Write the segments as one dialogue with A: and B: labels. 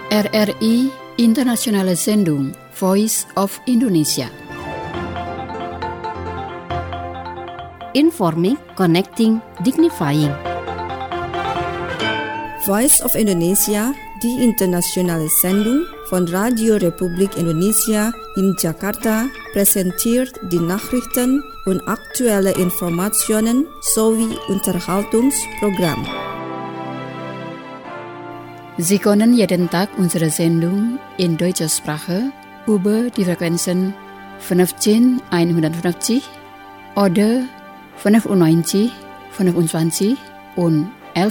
A: RRI Internationale Sendung Voice of Indonesia.
B: Informing, connecting, dignifying.
C: Voice of Indonesia, die internationale Sendung von Radio Republik Indonesia in Jakarta, präsentiert die Nachrichten und aktuelle Informationen sowie Unterhaltungsprogramm.
A: Sie können jeden Tag unsere Sendung in deutscher Sprache über die Frequenzen 15150 oder 95, 25 und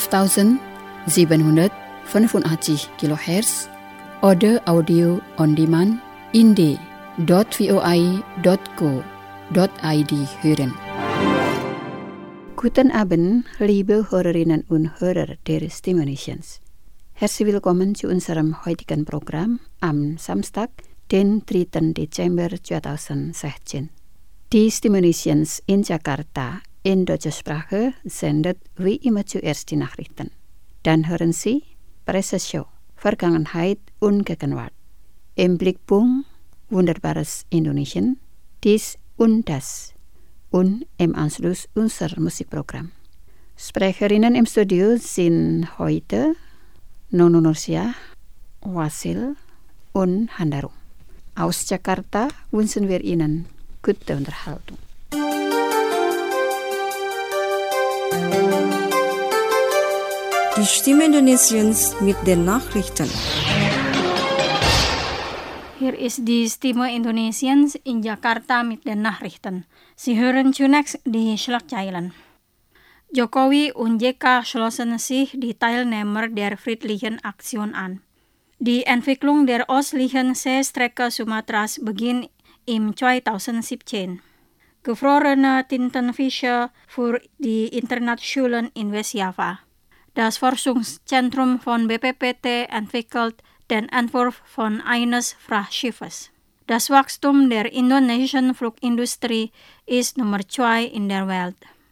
A: 11.785 kHz oder Audio on Demand in d.voi.co.id hören. Guten Abend, liebe Hörerinnen und Hörer der Stimulations. Herzlich willkommen zu unserem heutigen Programm am Samstag, den 3. Dezember 2016. Die Stimulations in Jakarta in deutscher Sprache sendet wie immer zuerst die Nachrichten. Dann hören Sie Presseshow, Vergangenheit und Gegenwart. Im Blickpunkt Wunderbares Indonesien, dies und das. Und im Anschluss unser Musikprogramm. Sprecherinnen im Studio sind heute Nono Nursia, Wasil und Handarum. Aus Jakarta wünschen wir Ihnen gute Unterhaltung.
C: Die Stimme Indonesiens mit den Nachrichten.
D: Hier ist die Stimme Indonesiens in Jakarta mit den Nachrichten. Sie hören zunächst die Schlagzeilen. Jokowi und JK schlossen sich die Teilnehmer der Friedlichen Aktion an. Die Entwicklung der östlichen Seestrecke Sumatras beginnt im 2017. Gefrorene Tintenfische für die Internatsschulen in Westjava. Das Forschungszentrum von BPPT entwickelt den Entwurf von eines Frachtschiffes. Das Wachstum der indonesischen Flugindustrie ist Nummer 2 in der Welt.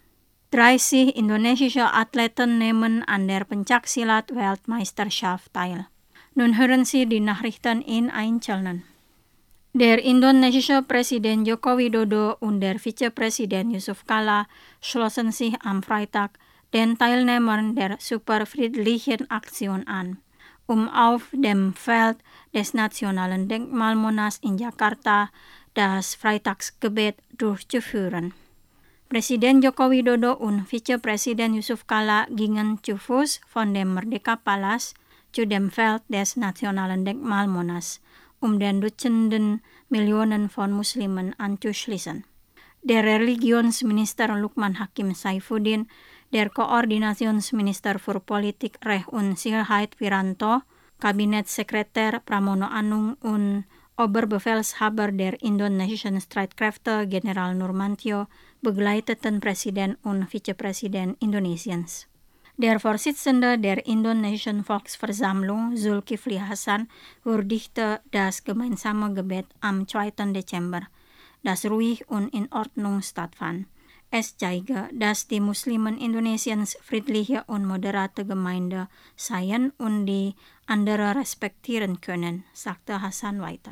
D: 30 indonesische Athleten nehmen an der Pencaksilat-Weltmeisterschaft teil. Nun hören Sie die Nachrichten in Einzelnen. Der indonesische Präsident Joko Widodo und der Vizepräsident Yusuf Kala schlossen sich am Freitag den Teilnehmern der Superfriedlichen Aktion an, um auf dem Feld des Nationalen Denkmal Monas in Jakarta das Freitagsgebet durchzuführen. Präsident Joko Widodo und Vizepräsident Yusuf Kala gingen zu Fuß von dem Merdeka-Palast zu dem Feld des Nationalen Denkmal Monas, um den Dutzenden Millionen von Muslimen anzuschließen. Der Religionsminister Lukman Hakim Saifuddin, der Koordinationsminister für Politik, Recht und Sicherheit Wiranto, Kabinettssekretär Pramono Anung und Oberbefehlshaber der indonesischen Streitkräfte General Nurmantio begleiteten Präsident und Vizepräsident Indonesiens. Der Vorsitzende der indonesischen Volksversammlung, Zulkifli Hasan, würdigte das gemeinsame Gebet am 2. Dezember, das ruhig und in Ordnung stattfand. Es zeige, dass die Muslimen Indonesiens friedliche und moderate Gemeinde seien und die andere respektieren können, sagte Hasan weiter.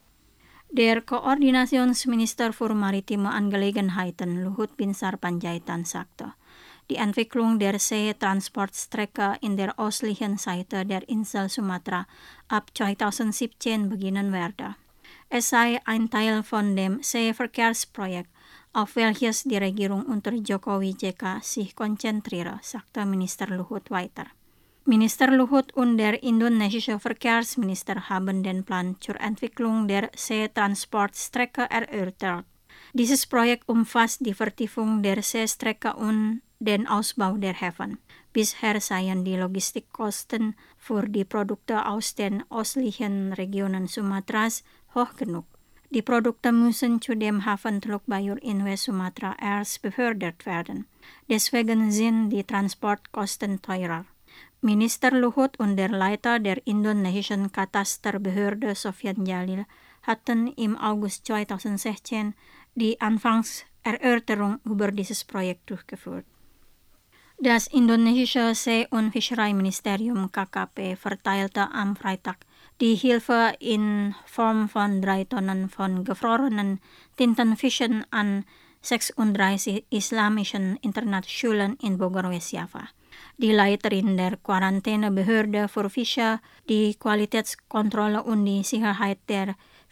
D: Der Koordinationsminister für maritime Angelegenheiten Luhut Binsar Panjaitan sagte, die Entwicklung der Seetransportstrecke in der östlichen Seite der Insel Sumatra ab 2017 beginnen werde. Es sei ein Teil von dem Seeverkehrsprojekt, auf welches die Regierung unter Jokowi JK sich konzentriere, sagte Minister Luhut weiter. Minister Luhut und der indonesische Verkehrsminister haben den Plan zur Entwicklung der Seetransportstrecke erörtert. Dieses Projekt umfasst die Vertiefung der Seestrecke und den Ausbau der Häfen. Bisher seien die Logistikkosten für die Produkte aus den östlichen Regionen Sumatras hoch genug. Die Produkte müssen zu dem Hafen Teluk Bayur in West-Sumatra erst befördert werden. Deswegen sind die Transportkosten teurer. Minister Luhut und der Leiter der indonesischen Katasterbehörde Sofyan Jalil hatten im August 2016 die Anfangserörterung über dieses Projekt durchgeführt. Das indonesische See- und Fischereiministerium KKP verteilte am Freitag die Hilfe in Form von 3 Tonnen von gefrorenen Tintenfischen an 36 islamischen Internatsschulen in Bogor, West-Java. Die Leiterin der Quarantänebehörde für Fische, die Qualitätskontrolle und die Sicherheit der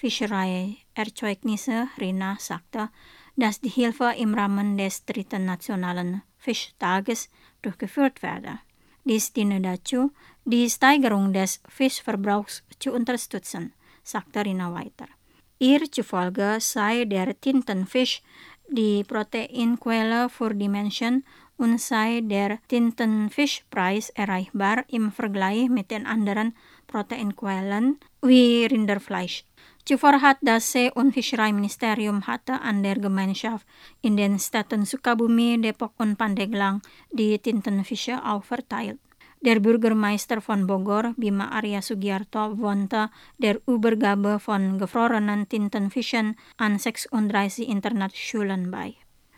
D: Fischereierzeugnisse, Rina, sagte, dass die Hilfe im Rahmen des 3. Nationalen Fischtages durchgeführt werde. Dies diene dazu, die Steigerung des Fischverbrauchs zu unterstützen, sagte Rina weiter. Ihr zufolge sei der Tintenfisch die Proteinquelle für die Menschen und sei der Tintenfischpreis erreichbar im Vergleich mit den anderen Proteinquellen wie Rinderfleisch. Zuvor hat das See- und Fischereiministerium hatte an der Gemeinschaft in den Städten Sukabumi, Depok und Pandeglang die Tintenfische auch verteilt. Der Bürgermeister von Bogor, Bima Arya Sugiarto, wohnte der Übergabe von gefrorenen Tintenfischen an 36 Internatsschulen bei.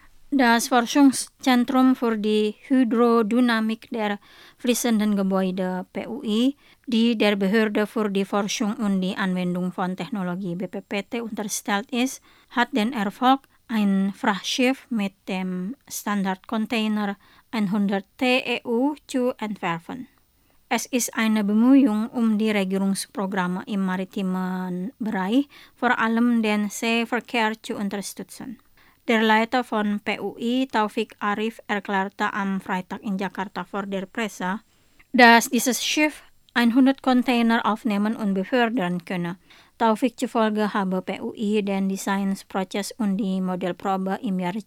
D: Das Forschungszentrum für die Hydrodynamik der fließenden Gebäude PUI, die der Behörde für die Forschung und die Anwendung von Technologie BPPT unterstellt ist, hat den Erfolg, ein Frachtschiff mit dem Standardcontainer 100 TEU zu entwerfen. Es ist eine Bemühung, um die Regierungsprogramme im maritimen Bereich, vor allem den Seeverkehr, zu unterstützen. Der Leiter von PUI, Taufik Arif, erklärte am Freitag in Jakarta vor der Presse, dass dieses Schiff 100 Container aufnehmen und befördern könne. Taufik zufolge habe PUI den Designsprozess und die Modellprobe im Jahr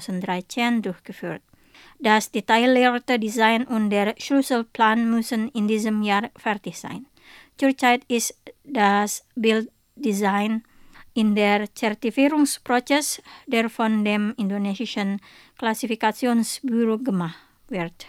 D: 2013 durchgeführt. Das detaillierte Design und der Schlüsselplan müssen in diesem Jahr fertig sein. Zurzeit ist das Bilddesign in der Zertifizierungsprozess, der von dem indonesischen Klassifikationsbüro gemacht wird.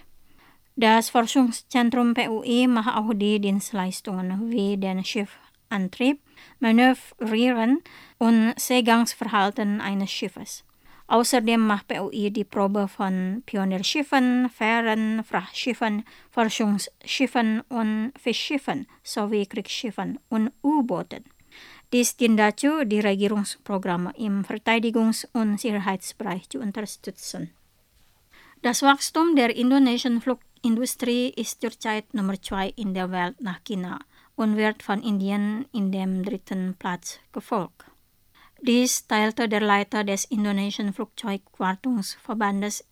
D: Das Forschungszentrum PUI macht auch die Dienstleistungen wie den Schiffantrieb, Manövrieren und Seegangsverhalten eines Schiffes. Außerdem macht PUI die Probe von Pionierschiffen, Fähren, Frachtschiffen, Forschungsschiffen und Fischschiffen sowie Kriegsschiffen und U-Booten. Dies dient dazu, die Regierungsprogramme im Verteidigungs- und Sicherheitsbereich zu unterstützen. Das Wachstum der indonesischen Flugindustrie ist zurzeit Nummer 2 in der Welt nach China und wird von Indien in dem 3. Platz gefolgt. Dies teilte der Leiter des indonesischen Flugzeugwartungsverbandes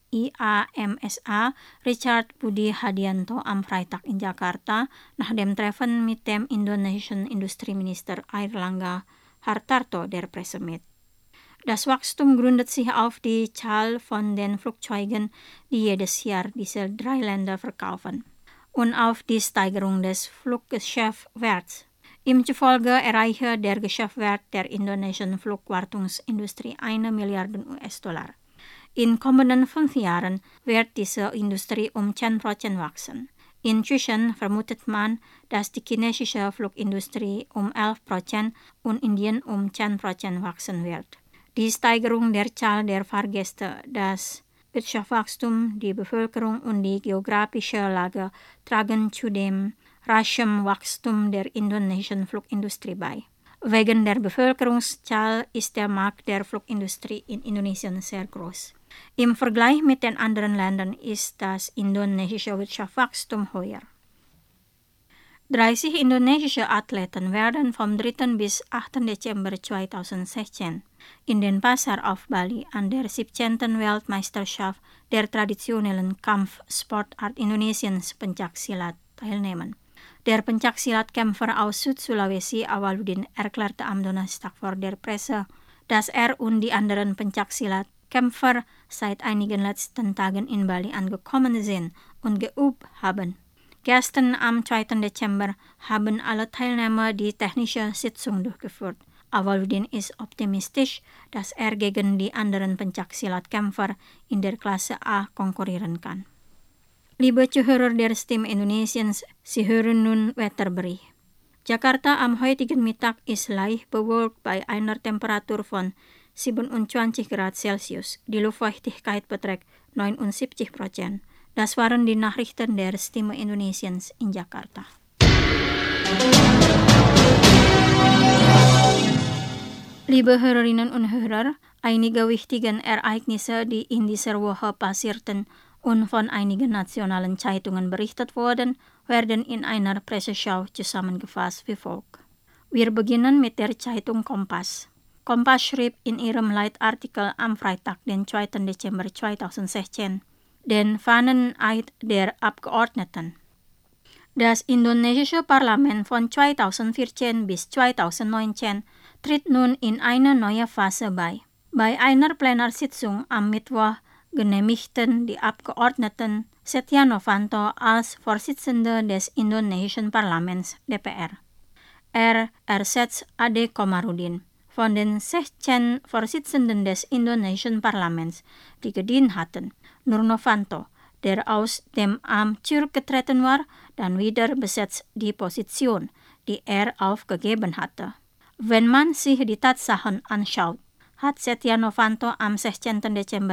D: IAMSA, Richard Budi Hadianto, am Freitag in Jakarta nach dem Treffen mit dem indonesischen Industrieminister Airlangga Hartarto der Presse mit. Das Wachstum gründet sich auf die Zahl von den Flugzeugen, die jedes Jahr diese 3 Länder verkaufen, und auf die Steigerung des Fluggeschäftswerts. Ihm zufolge erreiche der Geschäftswert der indonesischen Flugwartungsindustrie 1 Milliarde US-Dollar. In kommenden 5 Jahren wird diese Industrie um 10% wachsen. Inzwischen vermutet man, dass die chinesische Flugindustrie um 11% und Indien um 10% wachsen wird. Die Steigerung der Zahl der Fahrgäste, das Wirtschaftswachstum, die Bevölkerung und die geografische Lage tragen zu dem raschen Wachstum der indonesischen Flugindustrie bei. Wegen der Bevölkerungszahl ist der Markt der Flugindustrie in Indonesien sehr groß. Im Vergleich mit den anderen Ländern ist das indonesische Wirtschaftswachstum höher. 30 indonesische Athleten werden vom 3. bis 8. Dezember 2016 in den Pasar auf Bali an der 17. Weltmeisterschaft der traditionellen Kampfsportart Indonesiens Pencaksilat teilnehmen. Der Pencaksilat-Kämpfer aus Süd-Sulawesi, Awaludin, erklärte am Donnerstag vor der Presse, dass er und die anderen Pencaksilat-Kämpfer seit einigen letzten Tagen in Bali angekommen sind und geübt haben. Gestern am 2. Dezember haben alle Teilnehmer die technische Sitzung durchgeführt. Awaludin ist optimistisch, dass er gegen die anderen Pencaksilat-Kämpfer in der Klasse A konkurrieren kann. Liebe Zuhörer der Stimme Indonesiens, Sie hören nun Wetterbericht. Jakarta am heutigen Mittag ist leicht bewölkt bei einer Temperatur von 27 Grad Celsius. Die Luftfeuchtigkeit beträgt 79%. Das waren die Nachrichten der Stimme Indonesiens in Jakarta. Liebe Hörerinnen und Hörer, einige wichtige Ereignisse, die in dieser Woche passierten und von einigen nationalen Zeitungen berichtet wurden, werden in einer Presseschau zusammengefasst wie folgt. Wir beginnen mit der Zeitung Kompas. Kompas schrieb in ihrem Leitartikel am Freitag, den 2. Dezember 2016, den Fahneneid der Abgeordneten. Das indonesische Parlament von 2014 bis 2019 tritt nun in eine neue Phase bei. Bei einer Plenarsitzung am Mittwoch genehmigten die Abgeordneten Setia Novanto als Vorsitzender des indonesischen Parlaments (DPR). Er ersetzt Ade Komarudin. Von den 16 Vorsitzenden des indonesischen Parlaments, die gedient hatten, nur Novanto, der aus dem Amt zurückgetreten war, dann wieder besetzt die Position, die er aufgegeben hatte. Wenn man sich die Tatsachen anschaut, hat Setia Novanto am 16. Dezember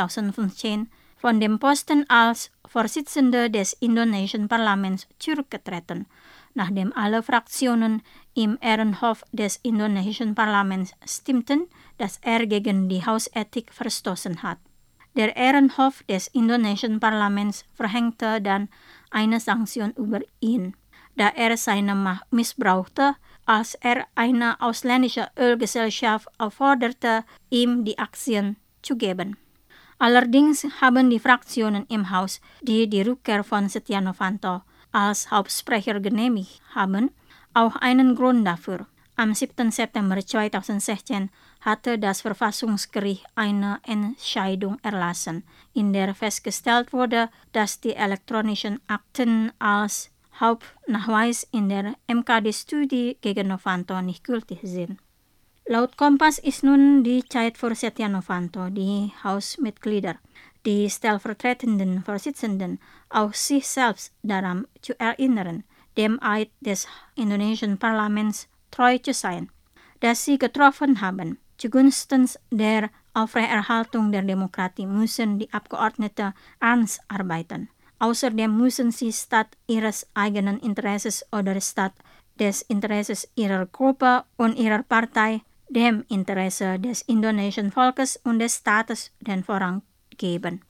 D: 2015 von dem Posten als Vorsitzender des indonesischen Parlaments zurückgetreten, nachdem alle Fraktionen im Ehrenhof des indonesischen Parlaments stimmten, dass er gegen die Hausethik verstoßen hat. Der Ehrenhof des indonesischen Parlaments verhängte dann eine Sanktion über ihn, da er seine Macht missbrauchte, als er eine ausländische Ölgesellschaft aufforderte, ihm die Aktien zu geben. Allerdings haben die Fraktionen im Haus, die die Rückkehr von Setia Novanto als Hauptsprecher genehmigt haben, auch einen Grund dafür. Am 7. September 2016 hatte das Verfassungsgericht eine Entscheidung erlassen, in der festgestellt wurde, dass die elektronischen Akten als Hauptnachweis in der MKD-Studie gegen Novanto nicht gültig sind. Laut Kompas ist nun die Zeit für Setia Novanto, die Hausmitglieder, die stellvertretenden Vorsitzenden, auch sich selbst daran zu erinnern, dem Eid des indonesischen Parlaments treu zu sein, das sie getroffen haben. Zugunsten der Aufrechterhaltung der Demokratie müssen die Abgeordneten ernst arbeiten. Außerdem müssen sie statt ihres eigenen Interesses oder statt des Interesses ihrer Gruppe und ihrer Partei dem Interesse des indonesischen Volkes und des Staates den Vorrang geben.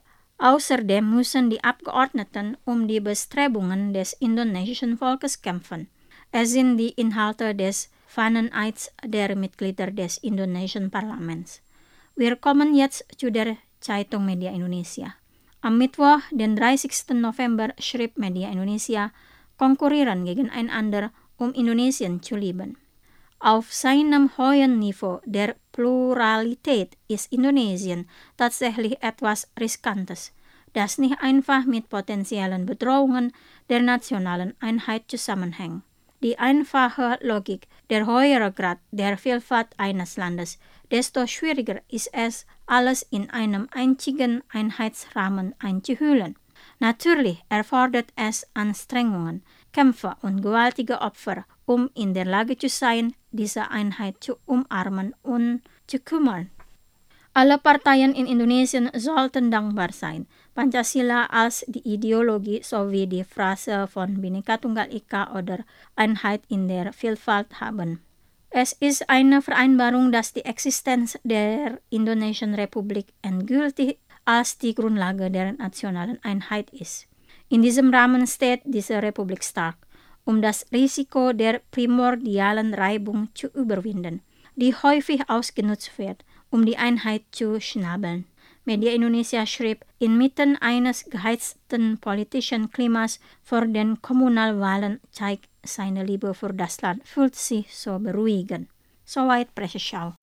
D: Außerdem müssen die Abgeordneten um die Bestrebungen des indonesischen Volkes kämpfen. Es sind die Inhalte des Fahneneids der Mitglieder des indonesischen Parlaments. Wir kommen jetzt zu der Zeitung Media Indonesia. Am Mittwoch, den 30. November, schrieb Media Indonesia, konkurrieren gegeneinander, um Indonesien zu lieben. Auf seinem hohen Niveau der Pluralität ist Indonesien tatsächlich etwas Riskantes, das nicht einfach mit potenziellen Bedrohungen der nationalen Einheit zusammenhängt. Die einfache Logik, der höhere Grad der Vielfalt eines Landes, desto schwieriger ist es, alles in einem einzigen Einheitsrahmen einzuhüllen. Natürlich erfordert es Anstrengungen, Kämpfe und gewaltige Opfer, um in der Lage zu sein, diese Einheit zu umarmen und zu kümmern. Alle Parteien in Indonesien sollten dankbar sein, Pancasila als die Ideologie sowie die Phrase von Bhinneka Tunggal Ika oder Einheit in der Vielfalt haben. Es ist eine Vereinbarung, dass die Existenz der Indonesischen Republik endgültig als die Grundlage der nationalen Einheit ist. In diesem Rahmen steht diese Republik stark, um das Risiko der primordialen Reibung zu überwinden, die häufig ausgenutzt wird, um die Einheit zu schnabeln. Media Indonesia schrieb, inmitten eines geheizten politischen Klimas vor den Kommunalwahlen zeigt seine Liebe für das Land, fühlt sich so beruhigend. Soweit Presseschau.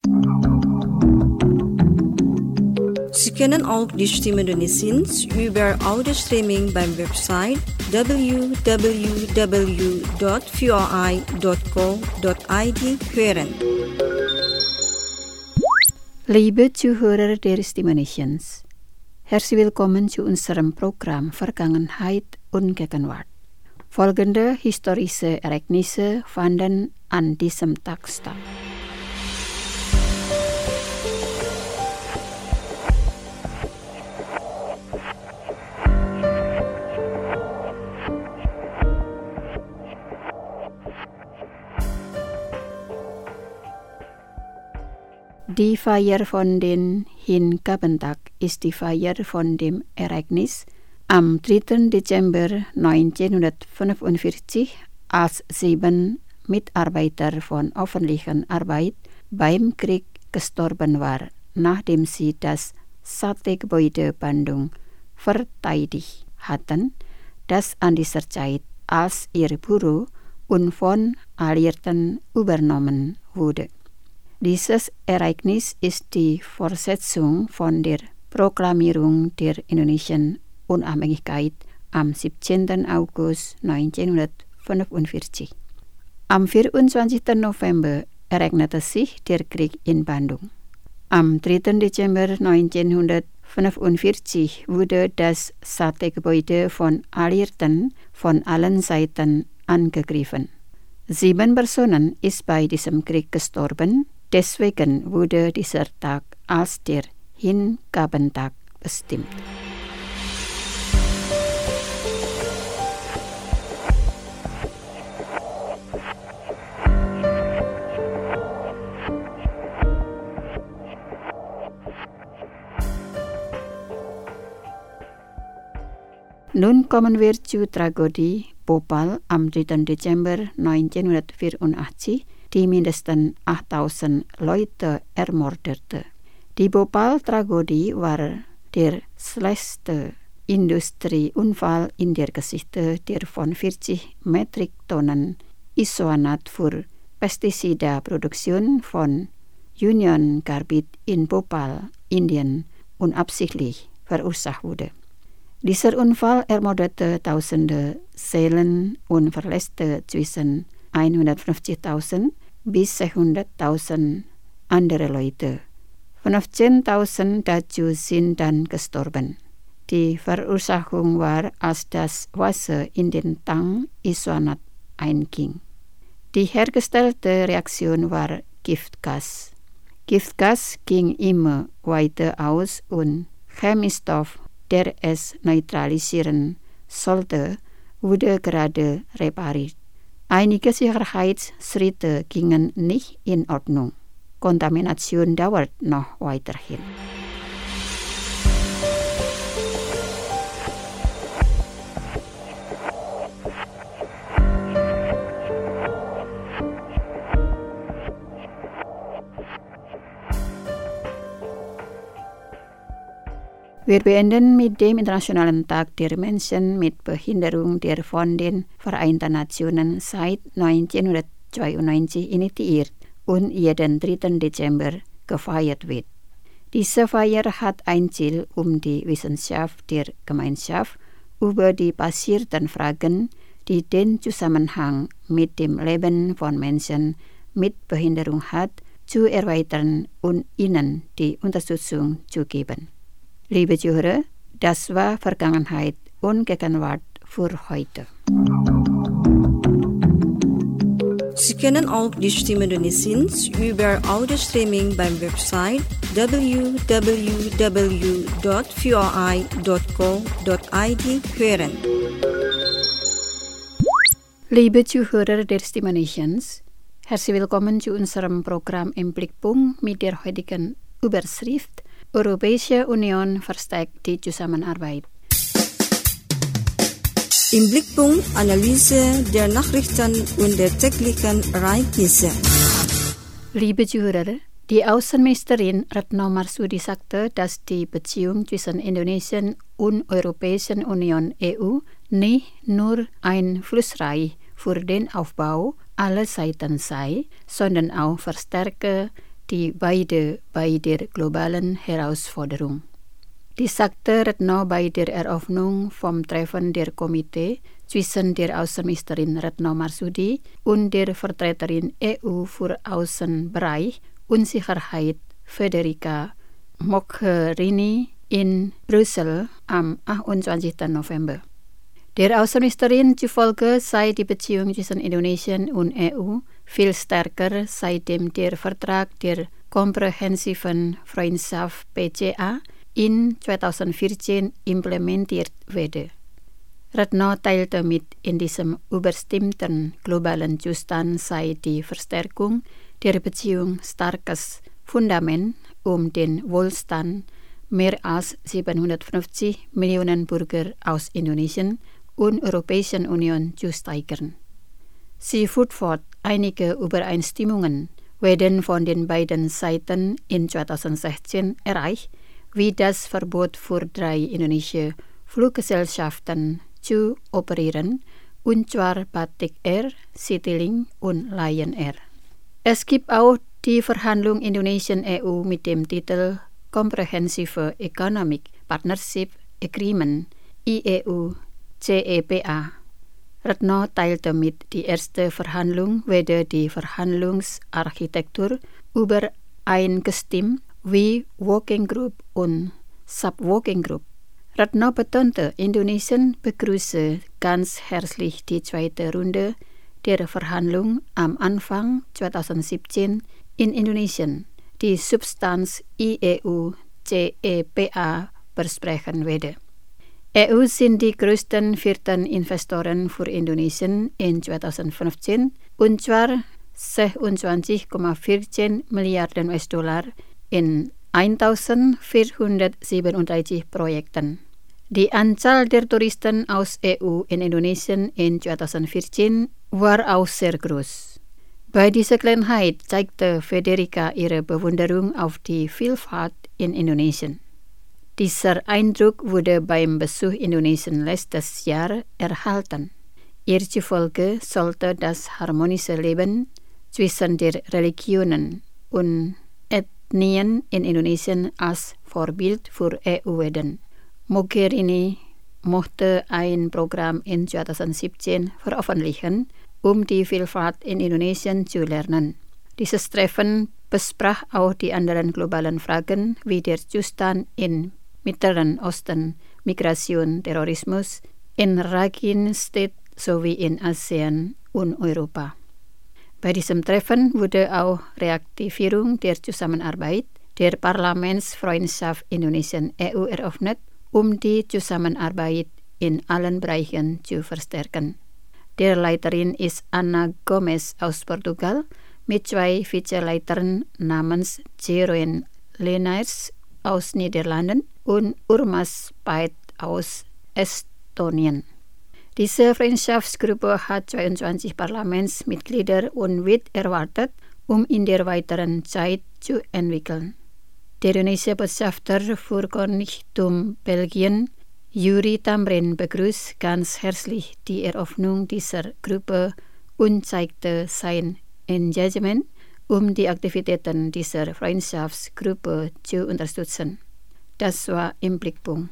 C: Sie können auch die Stimme Indonesiens über Audio-Streaming beim Website www.voi.co.id hören.
A: Liebe Zuhörer der Stimme Nations, herzlich willkommen zu unserem Programm Vergangenheit und Gegenwart. Folgende historische Ereignisse fanden an diesem Tag statt. Die Feier von den Hinkabentag ist die Feier von dem Ereignis am 3. Dezember 1945, als 7 Mitarbeiter von öffentlicher Arbeit beim Krieg gestorben waren, nachdem sie das Sate-Gebäude Bandung verteidigt hatten, das an dieser Zeit als ihr Büro und von Alliierten übernommen wurde. Dieses Ereignis ist die Fortsetzung von der Proklamierung der indonesischen Unabhängigkeit am 17. August 1945. Am 24. November ereignete sich der Krieg in Bandung. Am 3. Dezember 1945 wurde das Sate-Gebäude von Alliierten von allen Seiten angegriffen. 7 Personen ist bei diesem Krieg gestorben, deswegen wurde dieser Tag als der Hinkabentag bestimmt. Nun kommen wir zur Tragödie Bhopal am 3. Dezember 1984, die mindestens 8000 Leute ermordete. Die Bhopal-Tragödie war der schlechteste Industrieunfall in der Geschichte, der von 40 Metriktonnen Isocyanat für Pestizidproduktion von Union Carbide in Bhopal, Indien, unabsichtlich verursacht wurde. Dieser Unfall ermordete Tausende Seelen und verletzte zwischen 150.000 bis 600.000 andere Leute. 15.000 dazu sind dann gestorben. Die Verursachung war, als das Wasser in den Tank Isocyanat einging. Die hergestellte Reaktion war Giftgas. Giftgas ging immer weiter aus und Chemiestoff, der es neutralisieren sollte, wurde gerade repariert. Einige Sicherheitsschritte gingen nicht in Ordnung. Kontamination dauert noch weiterhin. Wir beenden mit dem Internationalen Tag der Menschen mit Behinderung, der von den Vereinten Nationen seit 1992 initiiert und jeden 3. Dezember gefeiert wird. Diese Feier hat ein Ziel, um die Wissenschaft der Gemeinschaft über die passierten Fragen, die den Zusammenhang mit dem Leben von Menschen mit Behinderung hat, zu erweitern und ihnen die Unterstützung zu geben. Liebe Zuhörer, das war Vergangenheit und Gegenwart für heute.
C: Sie können auch die Stimme Indonesiens über Audio-Streaming beim Website www.voi.co.id hören.
A: Liebe Zuhörer der Stimme Nations, herzlich willkommen zu unserem Programm im Blickpunkt mit der heutigen Überschrift Europäische Union verstärkt die Zusammenarbeit.
C: Im Blickpunkt Analyse der Nachrichten und der täglichen Ereignisse.
A: Liebe Zuhörer, die Außenministerin Retno Marsudi sagte, dass die Beziehung zwischen Indonesien und Europäischen Union EU nicht nur einflussreich für den Aufbau aller Seiten sei, sondern auch verstärke die beide bei der globalen Herausforderung. Dies sagte Retno bei der Eröffnung vom Treffen der Komitee zwischen der Außenministerin Retno Marsudi und der Vertreterin EU für Außenbereich und Sicherheit Federica Mogherini in Brüssel am 28. November. Der Außenministerin zufolge sei die Beziehung zwischen Indonesien und EU viel stärker, seitdem der Vertrag der komprehensiven Freundschaft PCA in 2014 implementiert werde. Retno teilte mit, in diesem überstimmten globalen Zustand sei die Verstärkung der Beziehung starkes Fundament, den Wohlstand mehr als 750 Millionen Bürger aus Indonesien und Europäischen Union zu steigern. Sie führt fort, einige Übereinstimmungen werden von den beiden Seiten in 2016 erreicht, wie das Verbot für 3 indonesische Fluggesellschaften zu operieren, und zwar Batik Air, Citylink und Lion Air. Es gibt auch die Verhandlung Indonesien-EU mit dem Titel Comprehensive Economic Partnership Agreement IEU-CEPA. Retno teilte mit, die erste Verhandlung werde die Verhandlungsarchitektur übereingestimmt wie Working Group und Sub-Working Group. Retno betonte, Indonesien begrüße ganz herzlich die zweite Runde der Verhandlung am Anfang 2017 in Indonesien, die Substanz IEU-CEPA besprechen werde. EU sind die größten 4. Investoren für Indonesien in 2015, und zwar 26,14 Milliarden US-Dollar in 1437 Projekten. Die Anzahl der Touristen aus EU in Indonesien in 2014 war auch sehr groß. Bei dieser Gelegenheit zeigte Federica ihre Bewunderung auf die Vielfalt in Indonesien. Dieser Eindruck wurde beim Besuch Indonesien letztes Jahr erhalten. Ihr zufolge sollte das harmonische Leben zwischen den Religionen und Ethnien in Indonesien als Vorbild für EU werden. Mogherini mochte ein Programm in 2017 veröffentlichen, die Vielfalt in Indonesien zu lernen. Dieses Treffen besprach auch die anderen globalen Fragen wie der Zustand im Mittleren Osten, Migration, Terrorismus, in Rakhine-State sowie in ASEAN und Europa. Bei diesem Treffen wurde auch Reaktivierung der Zusammenarbeit der Parlamentsfreundschaft Indonesien-EU eröffnet, die Zusammenarbeit in allen Bereichen zu verstärken. Der Leiterin ist Ana Gomes aus Portugal mit 2 Vizeleitern namens Jeroen Lenaers aus Niederlanden und Urmas Pait aus Estonien. Diese Freundschaftsgruppe hat 22 Parlamentsmitglieder und wird erwartet, in der weiteren Zeit zu entwickeln. Der indonesische Botschafter für Königtum Belgien, Yuri Tamrin, begrüßt ganz herzlich die Eröffnung dieser Gruppe und zeigte sein Engagement, die Aktivitäten dieser Freundschaftsgruppe zu unterstützen. Das war im Blickpunkt.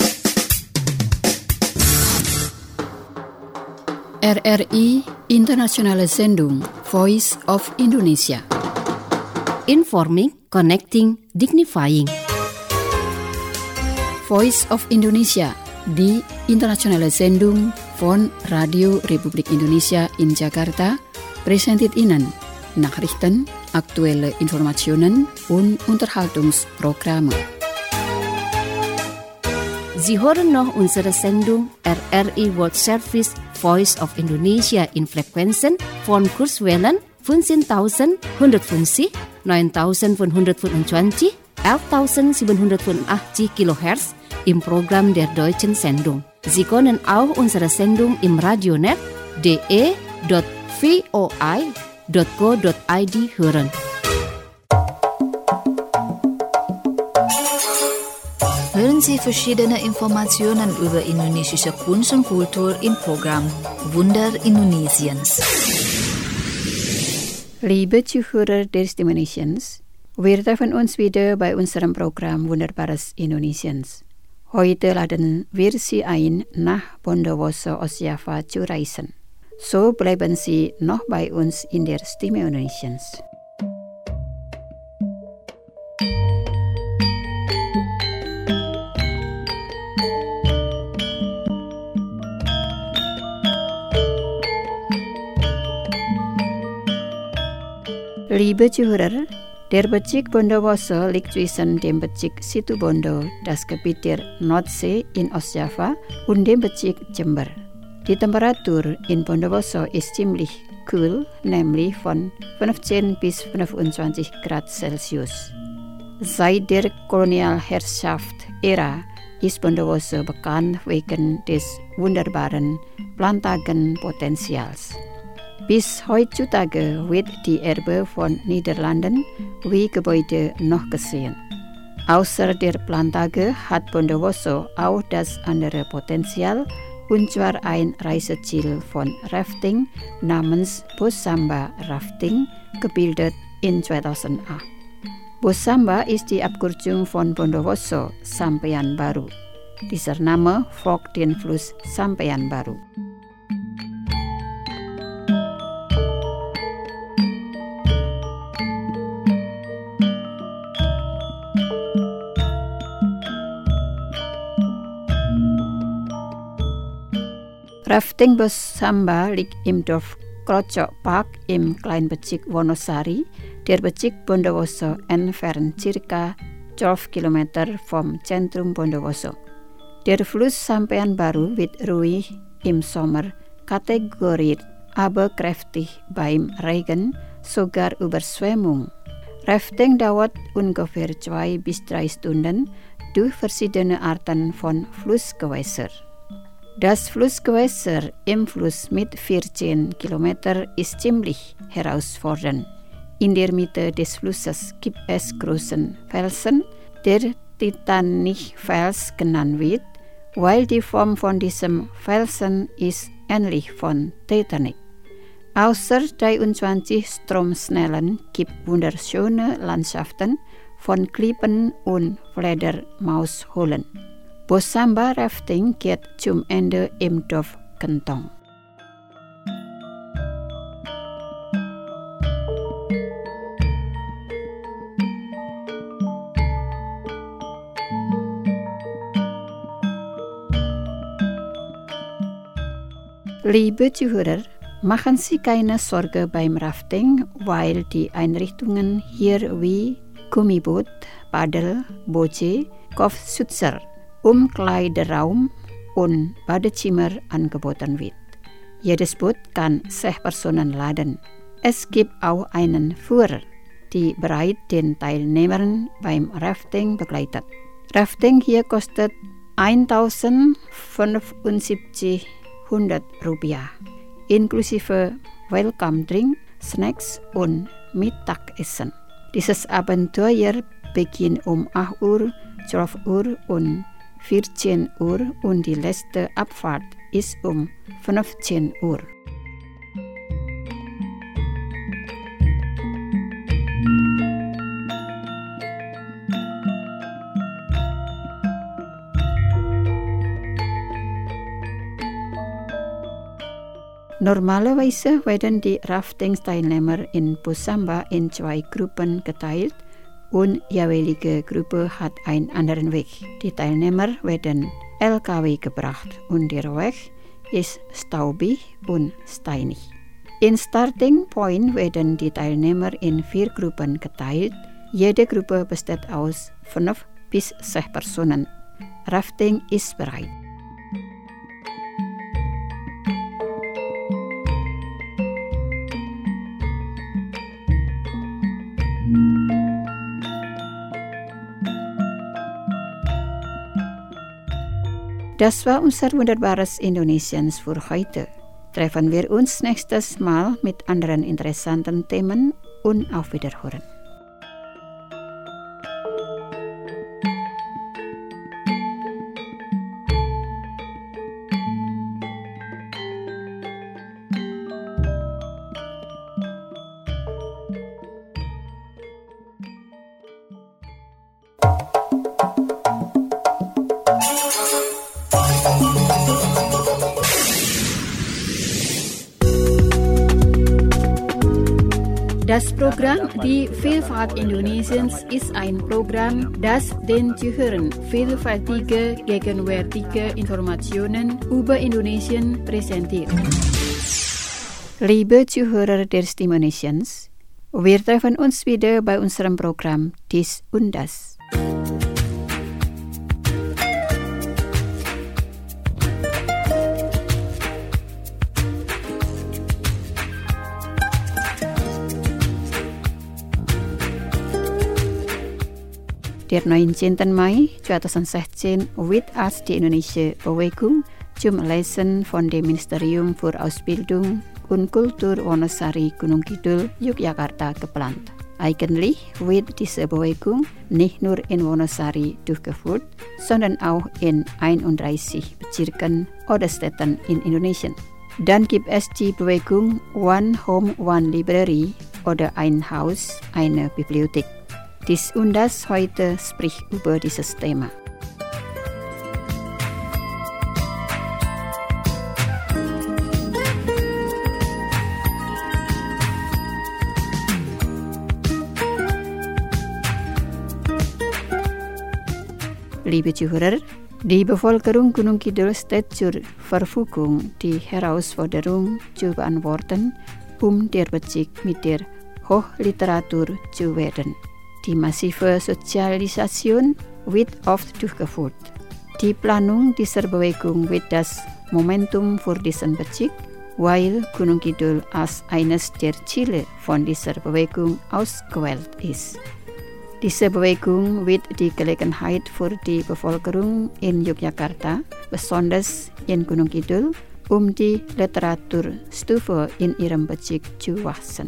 A: RRI Internationale Sendung Voice of Indonesia.
B: Informing, Connecting, Dignifying.
A: Voice of Indonesia, die internationale Sendung von Radio Republik Indonesia in Jakarta, präsentiert Ihnen Nachrichten, aktuelle Informationen und Unterhaltungsprogramme.
B: Sie hören noch unsere Sendung RRI World Service Voice of Indonesia in Frequenzen von Kurzwellen 15.150, 9.525, 11.785 kHz im Programm der deutschen Sendung. Sie können auch unsere Sendung im Radionet de.voi.co.id hören.
E: Hören Sie verschiedene Informationen über indonesische Kunst und Kultur im Programm Wunder Indonesiens.
A: Liebe Zuhörer der Stimme Indonesiens, wir treffen uns wieder bei unserem Programm Wunderbares Indonesiens. Heute laden wir Sie ein, nach Bondowoso aus Java zu reisen. So bleiben Sie noch bei uns in der Stimme Indonesiens. Liebe Zuhörer, der Bezirk Bondowoso liegt zwischen dem Bezirk Situbondo, das Gebiet der Nordsee in Ostjava, und dem Bezirk Jember. Die Temperatur in Bondowoso ist ziemlich kühl, nämlich von 15 bis 25 Grad Celsius. Seit der Kolonialherrschaft-Ära ist Bondowoso bekannt wegen des wunderbaren Plantagenpotenzials. Bis heutzutage wird die Erbe von Niederlanden wie Gebäude noch gesehen. Außer der Plantage hat Bondowoso auch das andere Potenzial, und zwar ein Reiseziel von Rafting namens Bosamba Rafting, gebildet in 2008. Bosamba ist die Abkürzung von Bondowoso, Sampeyan Baru. Dieser Name folgt dem Fluss Sampeyan Baru. Rafting Bosamba liegt im Dorf Krocok Park im Kleinbezirk Wonosari. Der Bezirk Bondowoso entfernt ca. 12 Kilometer vom Zentrum Bondowoso. Der Fluss Sampeyan Baru wird ruhig im Sommer, kategorisiert aber kräftig beim Regen, sogar Überschwemmung. Rafting dauert ungefähr 2 bis 3 Stunden durch verschiedene Arten von Flussgewässern. Das Flussgewässer im Fluss mit 14 Kilometern ist ziemlich herausfordernd. In der Mitte des Flusses gibt es großen Felsen, der Titanic-Fels genannt wird, weil die Form von diesem Felsen ist ähnlich von Titanic. Außer 23 Stromschnellen gibt wunderschöne Landschaften von Klippen und Fledermausholen. Bosamba Rafting geht zum Ende im Dorf Kentong. Liebe Zuhörer, machen Sie keine Sorge beim Rafting, weil die Einrichtungen hier wie Gummiboot, Paddel, Boje, Kopfschützer, Umkleideraum und Badezimmer angeboten wird. Jedes Boot kann 6 Personen laden. Es gibt auch einen Führer, der bereits den Teilnehmern beim Rafting begleitet. Rafting hier kostet 1.075 Rupiah, inklusive Welcome Drink, Snacks und Mittagessen. Dieses Abenteuer beginnt um 8 Uhr, 12 Uhr und 14 Uhr und die letzte Abfahrt ist um 15 Uhr. Normalerweise werden die Rafting-Teilnehmer in Bosamba in 2 Gruppen geteilt und jeweilige Gruppe hat einen anderen Weg. Die Teilnehmer werden LKW gebracht und der Weg ist staubig und steinig. In Starting Point werden die Teilnehmer in 4 Gruppen geteilt. Jede Gruppe besteht aus 5 bis 6 Personen. Rafting ist bereit. Das war unser wunderbares Indonesiens für heute. Treffen wir uns nächstes Mal mit anderen interessanten Themen und auf Wiederhören. Das Programm Die Vielfalt Indonesiens ist ein Programm, das den Zuhörern vielfältige, gegenwärtige Informationen über Indonesien präsentiert. Liebe Zuhörer der Stimme Indonesiens, wir treffen uns wieder bei unserem Programm Dies und Das. Der 19. Mai 2016 wird als die Indonesia Bewegung zum Lesson von dem Ministerium für Ausbildung und Kultur Wonosari Gunung Kidul, Yogyakarta geplant. Eigentlich wird diese Bewegung nicht nur in Wonosari durchgeführt, sondern auch in 31 Bezirken oder Städten in Indonesien. Dann gibt es die Bewegung One Home, One Library oder ein Haus, eine Bibliothek. Dies und das heute spricht über dieses Thema. Liebe Zuhörer, die Bevölkerung Gunung Kidul steht zur Verfügung, die Herausforderung zu beantworten, der Bezug mit der Hochliteratur zu werden. Die massive Sozialisation wird oft durchgeführt. Die Planung dieser Bewegung wird das Momentum für diesen Bezug, weil Gunung Kidul als eines der Ziele von dieser Bewegung ausgewählt ist. Diese Bewegung wird die Gelegenheit für die Bevölkerung in Yogyakarta, besonders in Gunung Kidul, die Literaturstufe in ihrem Bezirk zu wachsen.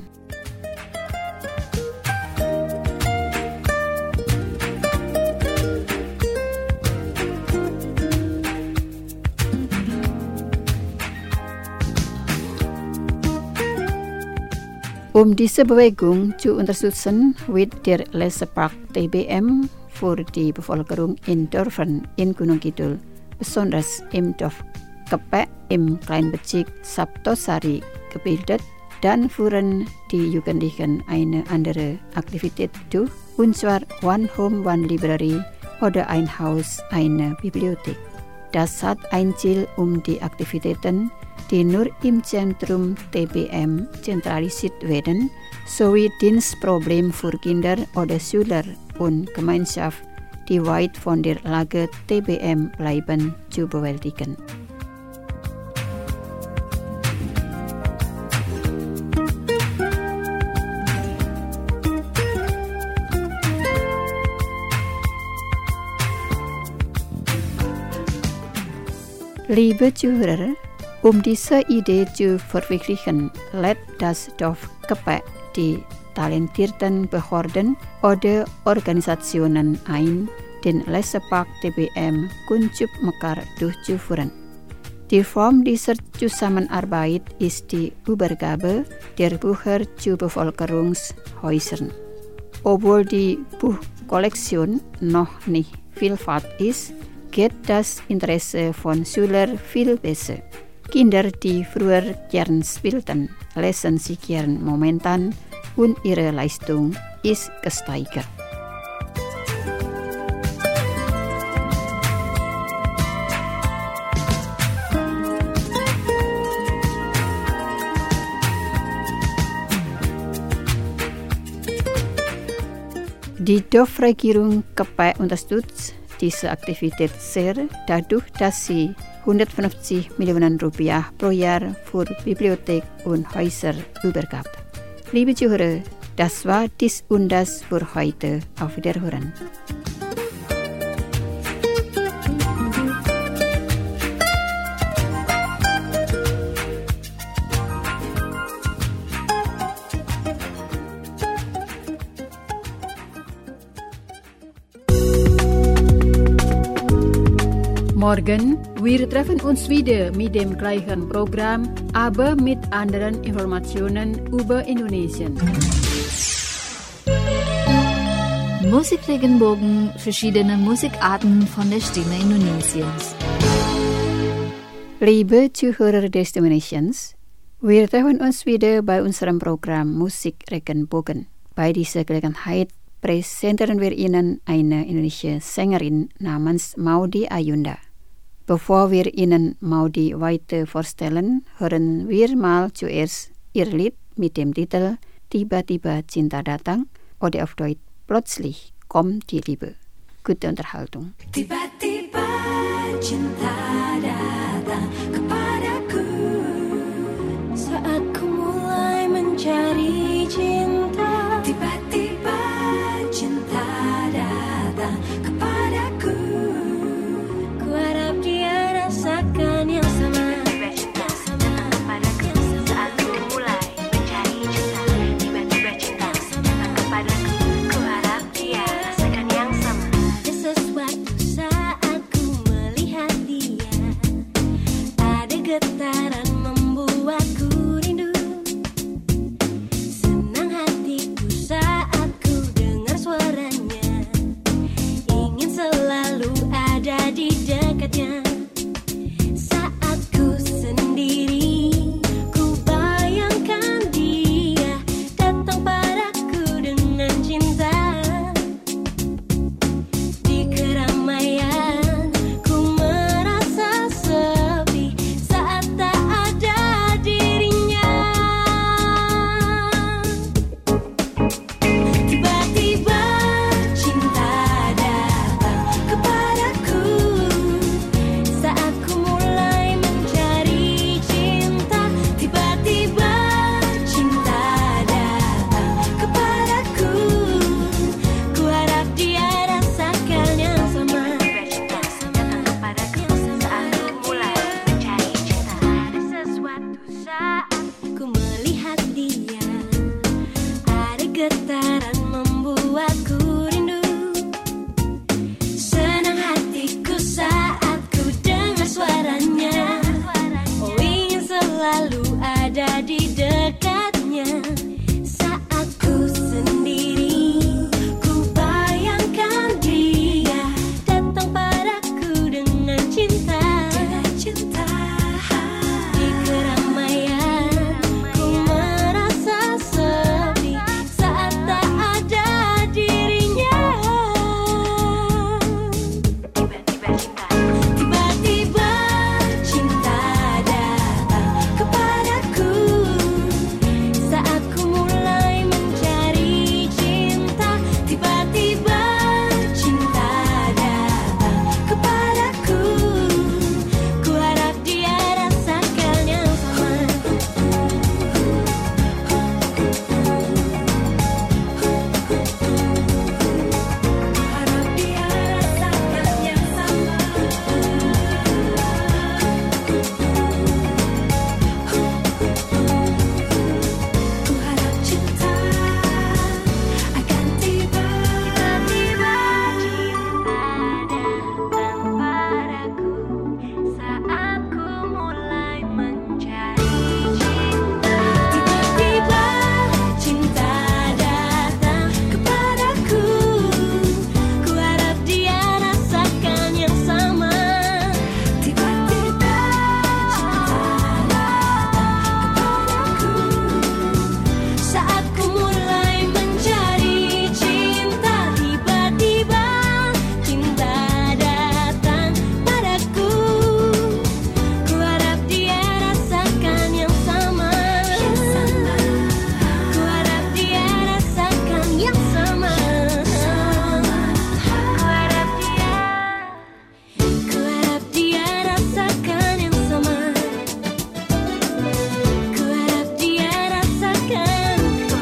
A: Diese Bewegung zu unterstützen, wird der Lesepark TBM für die Bevölkerung in Dörfern in Gunung Kidul, besonders im Dorf Kepek im Kleinbezirk Sabtosari, gebildet. Dann führen die Jugendlichen eine andere Aktivität durch, und zwar One Home, One Library oder ein Haus, eine Bibliothek. Das hat ein Ziel, die Aktivitäten, die nur im Zentrum TBM zentralisiert werden, sowie Dienstprobleme für Kinder oder Schüler und Gemeinschaft, die weit von der Lage TBM bleiben, zu bewältigen. Liebe Zuhörer, diese Idee zu verwirklichen, lädt das Dorf Kepek die talentierten Behörden oder Organisationen ein, den Lesepark TBM Kuncup Mekar durchzuführen. Die Form dieser Zusammenarbeit ist die Übergabe der Bücher zu Bevölkerungshäusern. Obwohl die Buchkollektion noch nicht vielfalt ist, geht das Interesse von Schülern viel besser. Kinder, die früher gern spielten, lesen sie gern momentan und ihre Leistung ist gesteigert. Die Dorfregierung Kepek unterstützt diese Aktivität sehr, dadurch, dass sie 150 Millionen Rupiah pro Jahr für Bibliothek und Häuser übergab. Liebe Zuhörer, das war dies und das für heute. Auf Wiederhören. Morgen, wir treffen uns wieder mit dem gleichen Programm, aber mit anderen Informationen über Indonesien.
E: Musikregenbogen, verschiedene Musikarten von der Stimme Indonesiens.
A: Liebe Zuhörer des Indonesiens, wir treffen uns wieder bei unserem Programm Musikregenbogen. Bei dieser Gelegenheit präsentieren wir Ihnen eine indonesische Sängerin namens Maudy Ayunda. Bevor wir Ihnen Maudy weiter vorstellen, hören wir mal zuerst ihr Lied mit dem Titel Tiba-tiba Cinta Datang oder auf Deutsch Plötzlich kommt die Liebe. Gute Unterhaltung.
F: Tiba-tiba cinta datang kepadaku saat ku mulai mencari cinta. Tiba-tiba cinta datang getaran membuatku rindu. Senang hatiku saat ku dengar suaranya, ingin selalu ada di dekatnya. Saat ku sendiri, ku bayangkan dia datang padaku dengan cinta. Di keramaian ku merasa sepi saat tak ada dirinya. Tiba-tiba cinta datang kepadaku saat ku mulai mencari cinta. Tiba-tiba cinta datang kepadaku, ku harap dia rasakan yang sama. Datang kepadaku saat ku mulai mencari cinta. Ada sesuatu saat ku melihat dia, ada getaran membuatku rindu. Senang hatiku saat ku dengar suaranya, oh ingin selalu ada di dekatnya. Saat ku sendiri, ku bayangkan dia datang padaku dengan cinta. Di keramaian ku merasa sepi saat tak ada dirinya. Tiba-tiba cinta datang kepadaku saat ku mulai mencari cinta. Tiba-tiba cinta datang kepadaku, ku harap dia rasakan yang sama. Harap dia rasakan yang sama. Ku harap cinta akan tiba. Tiba-tiba cinta datang padaku saat ku mulai mencari cinta. Tiba-tiba cinta datang kepadaku, ku harap dia rasakan yang sama. Tiba-tiba cinta datang kepadaku saat ku mulai mencari cinta. Tiba-tiba cinta datang padaku, ku harap dia rasakan yang sama. Ku harap dia rasakan yang sama. Ku harap dia rasakan yang sama. Ku harap dia rasakan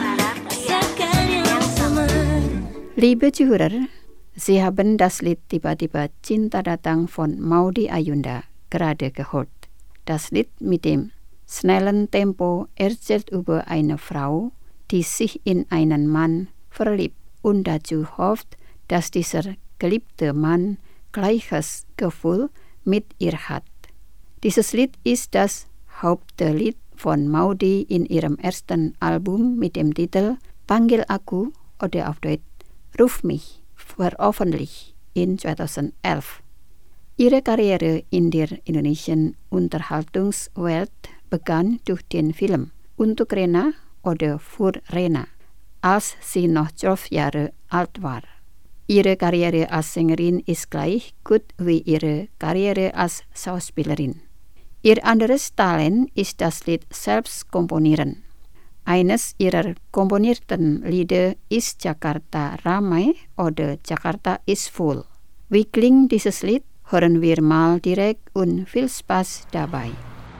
F: yang sama.
A: Liebe Zuhörer, Sie haben das Lied Tiba-tiba Cinta Datang von Maudy Ayunda gerade gehört. Das Lied mit dem schnellen Tempo erzählt über eine Frau, die sich in einen Mann verliebt und dazu hofft, dass dieser geliebte Mann gleiches Gefühl mit ihr hat. Dieses Lied ist das Hauptlied von Maudy in ihrem ersten Album mit dem Titel Panggil Aku oder auf Deutsch Ruf mich, veröffentlicht in 2011. Ihre Karriere in der indonesischen Unterhaltungswelt begann durch den Film Untuk Rena oder für Rena, als sie noch 12 Jahre alt war. Ihre Karriere als Sängerin ist gleich gut wie ihre Karriere als Schauspielerin. Ihr anderes Talent ist das Lied selbst komponieren. Eines ihrer komponierten Lieder ist Jakarta Ramai oder Jakarta is Full. Wie klingt dieses Lied? Hören wir mal direkt und viel Spaß dabei.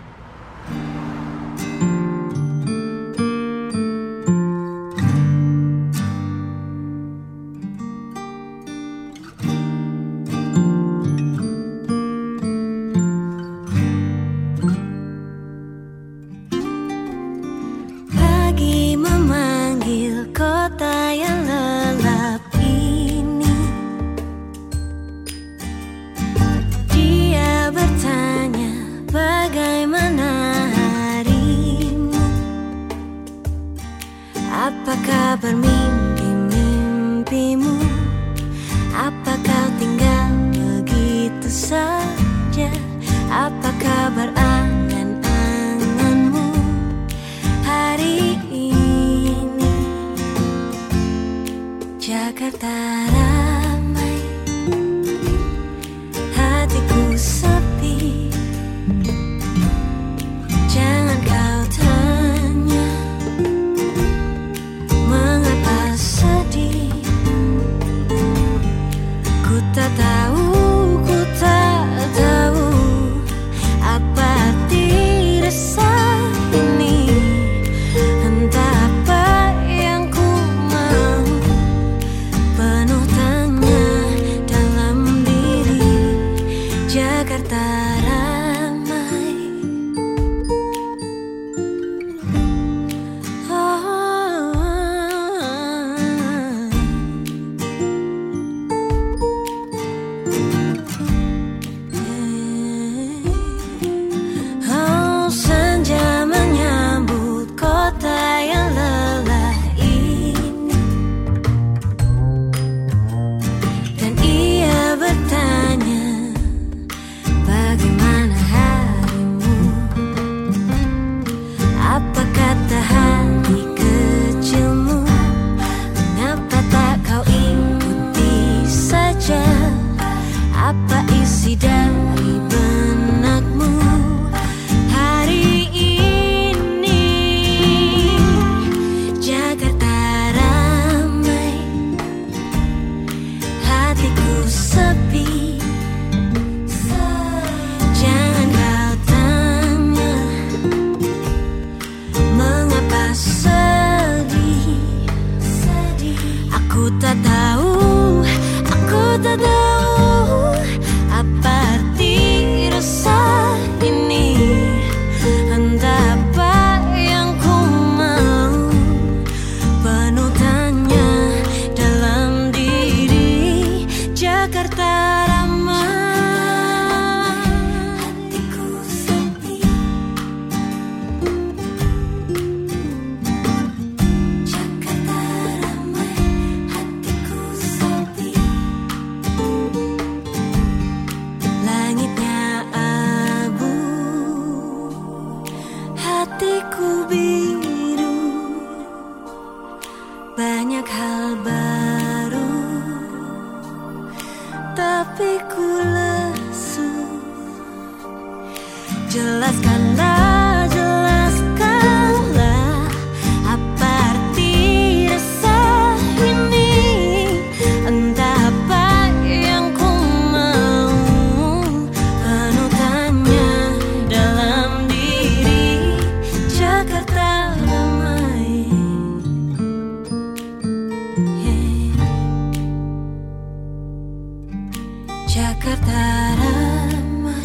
F: Pagi memanggil kota yang lelap ini. Dia bertanya bagaimana Jakarta ramai, senja menyambut kota yang lelah ini, dan ia bertanya, bagaimana harimu? Apa kata hati kecilmu? Mengapa tak kau ikuti saja? Apa isi dari benakmu hari ini? Jakarta ramai, hatiku sepi. Jangan kau tanya mengapa sedih. Aku tak tahu apa arti rasa ini. Entah apa yang ku mau, penuh tanya dalam diri. Jakarta ramai, hatiku sepi. Jakarta ramai, hatiku sepi. Langitnya abu, hatiku biru. Banyak hal baru, tapi ku lesu. Jelaskanlah apa arti rasa ini. Entah apa yang ku mau, penuh tanya dalam diri. Jakarta ramai, Jakarta ramai.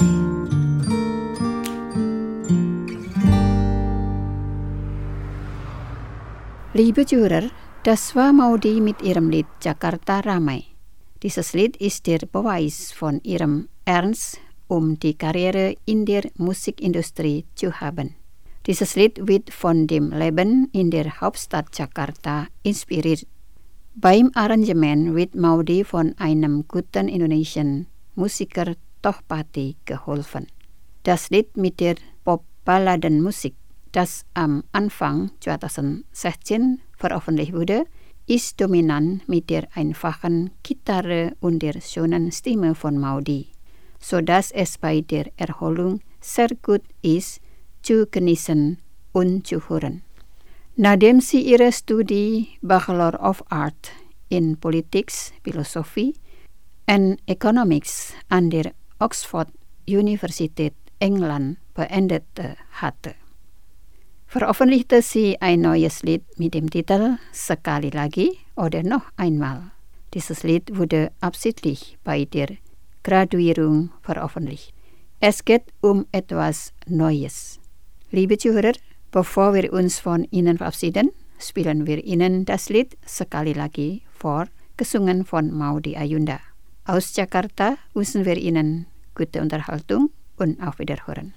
A: Liebe Zuhörer, das war Maudi mit ihrem Lied Jakarta Ramai. Dieses Lied ist der Beweis von ihrem Ernst, die Karriere in der Musikindustrie zu haben. Dieses Lied wird von dem Leben in der Hauptstadt Jakarta inspiriert. Beim Arrangement wird Maudi von einem guten indonesian Musiker Tohpati geholfen. Das Lied mit der Pop-Balladenmusik, das am Anfang 2016 veröffentlicht wurde, ist dominant mit der einfachen Gitarre und der schönen Stimme von Maudi, sodass es bei der Erholung sehr gut ist, zu genießen und zu hören. Nachdem sie ihre Studie Bachelor of Art in Politics, Philosophie and Economics an der Oxford Universität England beendet hatte, veröffentlichte sie ein neues Lied mit dem Titel Sekali Lagi oder noch einmal. Dieses Lied wurde absichtlich bei der Graduierung veröffentlicht. Es geht um etwas Neues. Liebe Zuhörer, bevor wir uns von Ihnen verabschieden, spielen wir Ihnen das Lied Sekali Lagi vor, gesungen von Maudi Ayunda. Aus Jakarta wünschen wir Ihnen gute Unterhaltung und auf Wiederhören.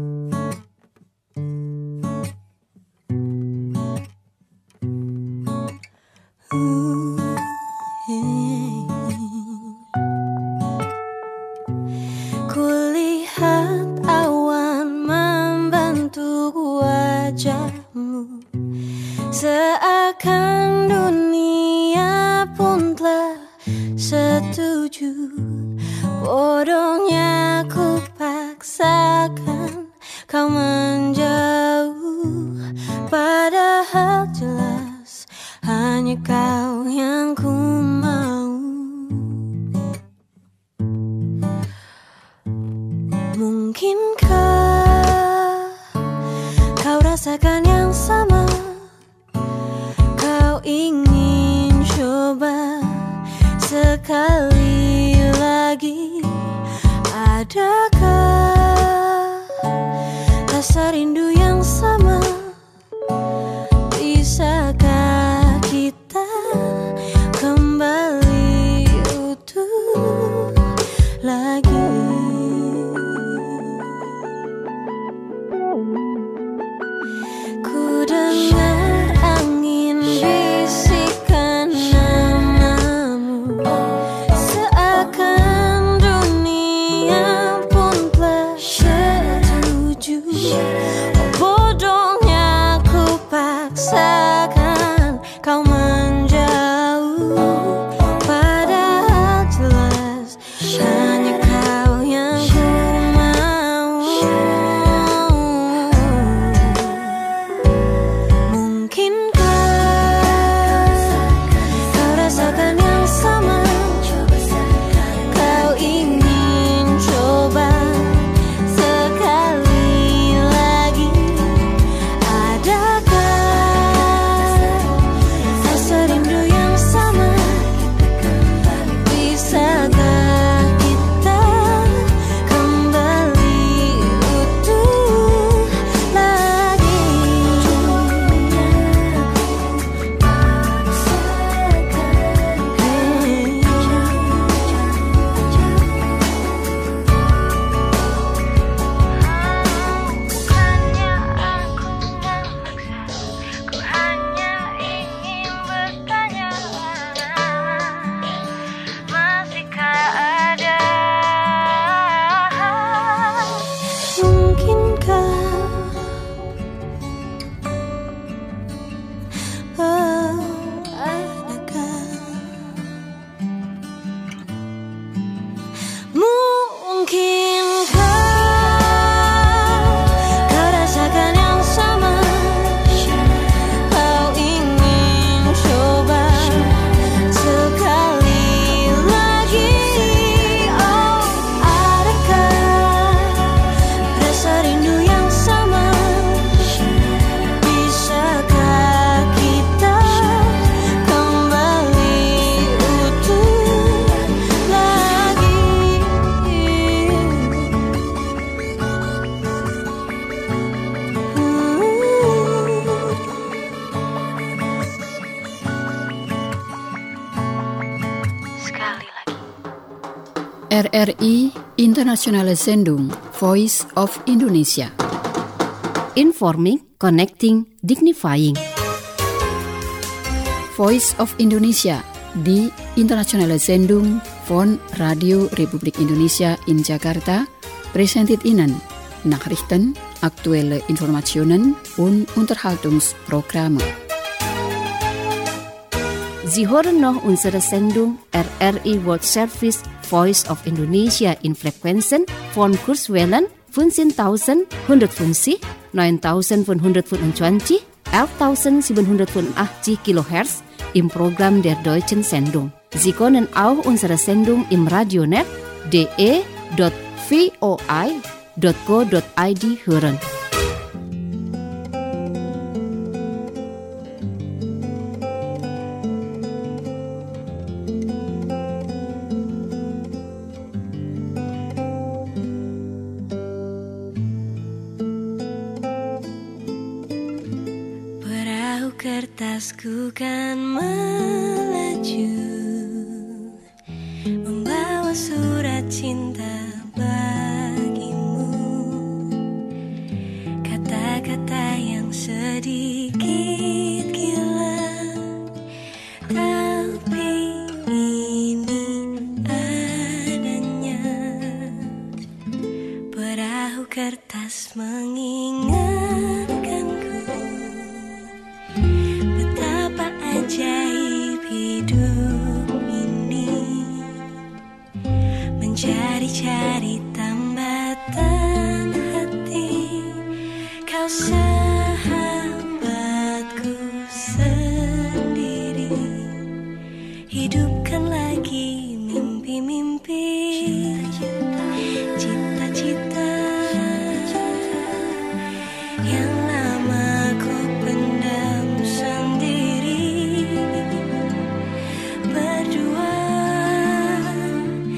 F: Kulihat awan membentuk wajahmu, seakan dunia pun telah setuju. Bodohnya ku paksakan kau menjauh, padahal jelas hanya kau yang ku mau. Mungkinkah kau rasakan yang sama? Kau ingin coba sekali lagi? Adakah rasa rindu yang sama. Bisakah kita kembali utuh lagi? Ku dengar angin bisikan namamu, seakan dunia pun telah setuju. Bodohnya ku paksakan kau menjauh, padahal jelas hanya kau yang ku mau. Mungkinkah kau rasakan yang sama? Kau ingin coba sekali lagi. Adakah rasa rindu yang sama? Bisakah kita kembali utuh lagi? Bukannya aku memaksa, ku hanya ingin bertanya, masihkah ada? Mungkinkah adakah? Mungkinkah kau rasakan yang sama? Kau ingin coba sekali lagi. Oh, adakah rasa rindu yang sama? Bisakah kita kembali utuh lagi? Sekali lagi.
A: RRI Internationale Sendung Voice of Indonesia.
B: Informing, connecting, dignifying.
A: Voice of Indonesia di Internationale Sendung von Radio Republik Indonesia in Jakarta presented Ihnen Nachrichten, aktuelle Informationen und Unterhaltungsprogramme.
B: Sie hören noch unsere Sendung RRI World Service Voice of Indonesia in Frequenzen von Kurzwellen 15.150, 9.525, 11.785 kHz im Programm der Deutschen Sendung. Sie können auch unsere Sendung im Radionet de.voi.go.id hören.
F: Perahu kertasku kan melaju, membawa surat cinta bagimu. Kata-kata yang sedikit gila, tapi ini adanya. Perahu kertas mengingatkanku betapa ajaib hidup ini, mencari-cari tambatan hati. Kau sahabatku sendiri, hidupkan lagi mimpi-mimpi, cita-cita yang lama ku pendam sendiri. Berdua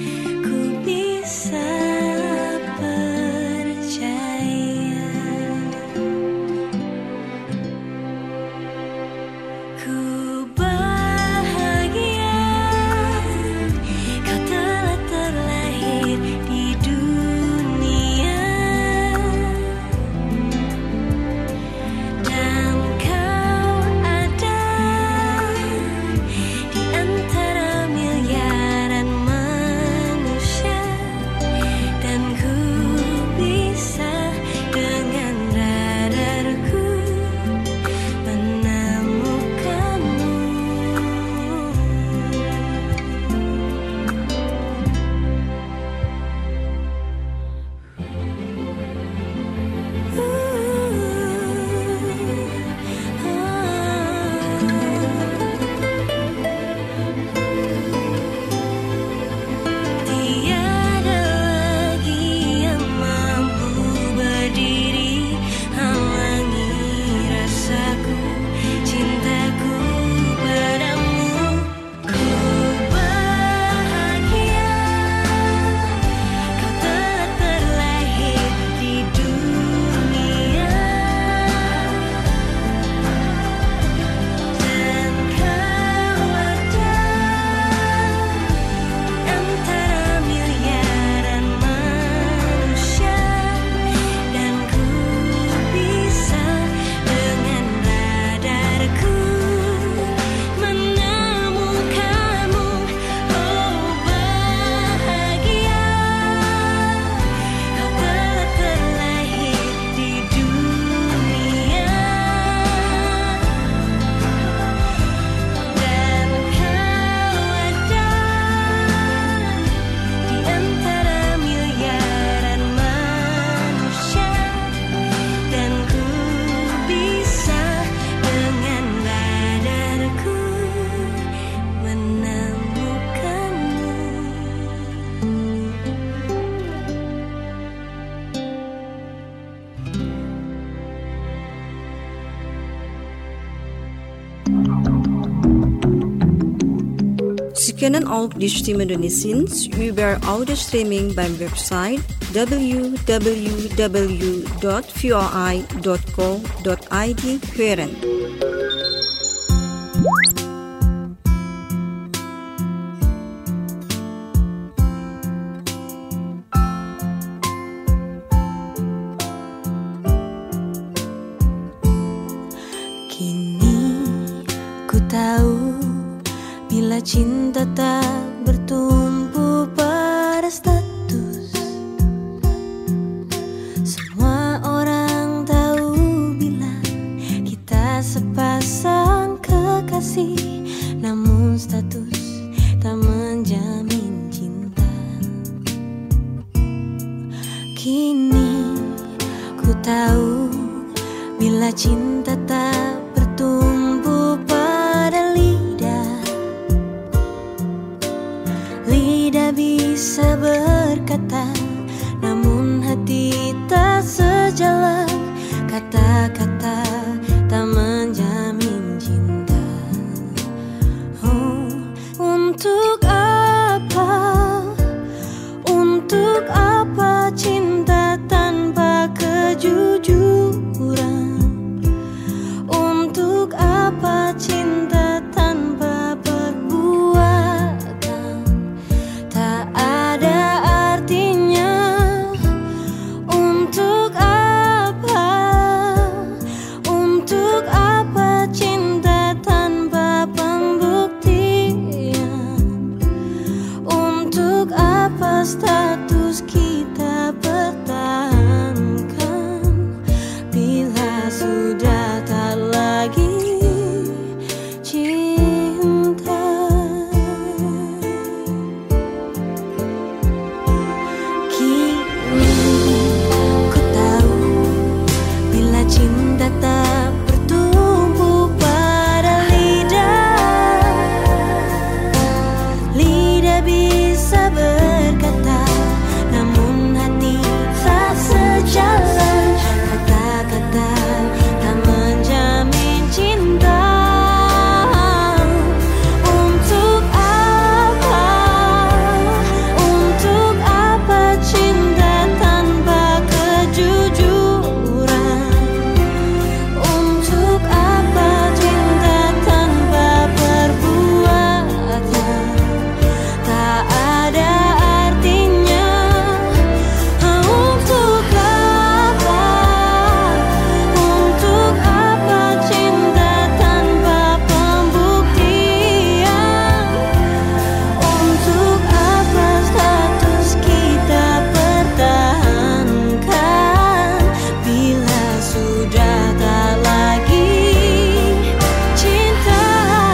F: ku bisa percaya.
C: kennen ook die Stimme Indonesiens über Audio-Streaming beim Website www.voi.co.id hören.
F: Cinta tak bertumpu pada status. Semua orang tahu bila kita sepasang kekasih, namun status tak menjamin cinta. Kini ku tahu bila cinta tak bertumpu pada lidah bisa berkata, namun hati tak sejalan. Kata-kata tak menjamin cinta. Untuk apa cinta tanpa kejujuran? Untuk apa cinta tanpa perbuatan? Tak ada artinya. Untuk apa cinta tanpa pembuktian? Untuk apa status kita pertahankan bila sudah tak lagi cinta? Kini ku tahu bila cinta tak bertumpu pada lidah bisa berkata, namun hati tak sejalan. Kata-kata tak menjamin cinta. Untuk apa cinta tanpa kejujuran? Untuk apa cinta tanpa perbuatan? Tak ada artinya. Untuk apa cinta tanpa pembuktian? Untuk apa status kita pertahankan bila sudah tak lagi cinta?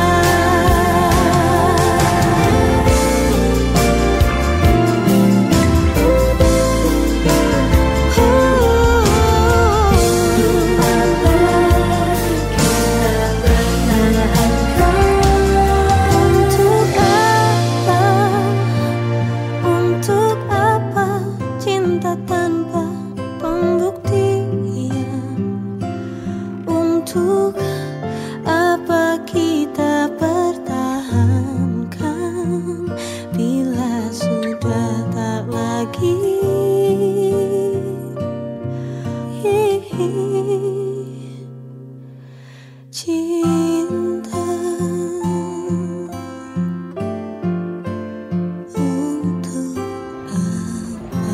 F: Untuk apa cinta tanpa pembuktian? Untuk apa kita pertahankan bila sudah tak lagi cinta? Untuk apa?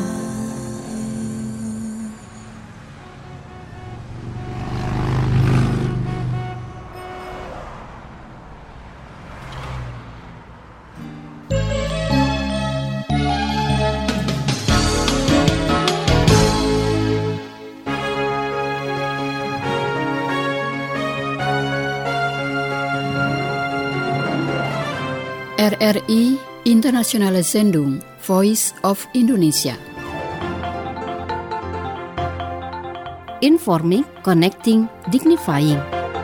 A: RRI Internationale Sendung Voice of Indonesia.
B: Informing, connecting, dignifying.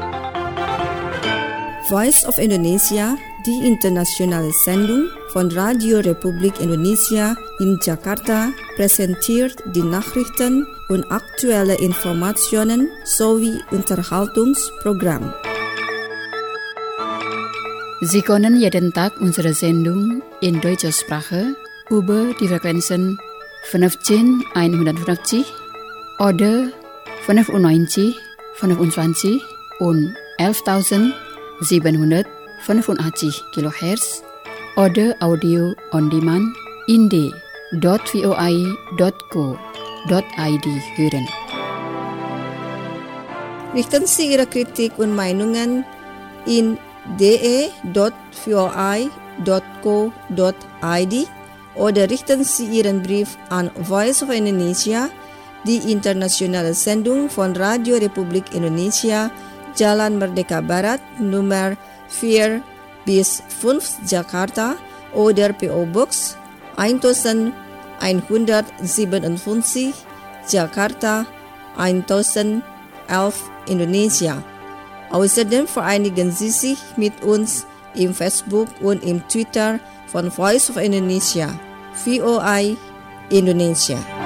C: Voice of Indonesia, die internationale Sendung von Radio Republik Indonesia in Jakarta, präsentiert die Nachrichten und aktuelle Informationen sowie Unterhaltungsprogramm.
A: Sie können jeden Tag unsere Sendung in deutscher Sprache über die Frequenzen 15150 oder 95, 25 und 11.785 kHz oder Audio on Demand in de.voi.co.id hören.
C: Richten Sie Ihre Kritik und Meinungen in de.voi.co.id oder richten Sie Ihren Brief an Voice of Indonesia, die internationale Sendung von Radio Republik Indonesia, Jalan Merdeka Barat, Nummer 4-5 Jakarta oder PO Box 1157 Jakarta 1011 Indonesia. Außerdem vereinigen Sie sich mit uns im Facebook und im Twitter von Voice of Indonesia, VOI Indonesia.